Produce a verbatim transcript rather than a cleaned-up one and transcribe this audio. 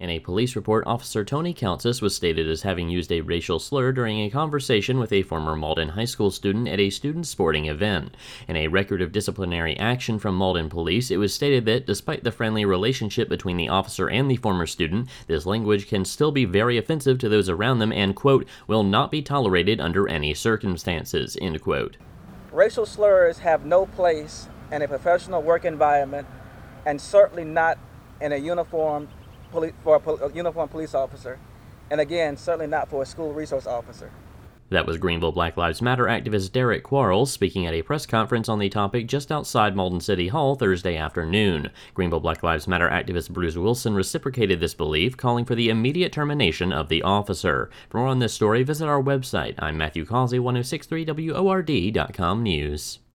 In a police report, Officer Tony Kaltzis was stated as having used a racial slur during a conversation with a former Malden High School student at a student sporting event. In a record of disciplinary action from Malden Police, it was stated that, despite the friendly relationship between the officer and the former student, this language can still be very offensive to those around them and, quote, will not be tolerated under any circumstances, end quote. Racial slurs have no place in a professional work environment and certainly not in a uniformed Poli- for a, pol- a uniformed police officer, and again, certainly not for a school resource officer. That was Greenville Black Lives Matter activist Derek Quarles speaking at a press conference on the topic just outside Malden City Hall Thursday afternoon. Greenville Black Lives Matter activist Bruce Wilson reciprocated this belief, calling for the immediate termination of the officer. For more on this story, visit our website. I'm Matthew Causey, one oh six point three W O R D dot com News.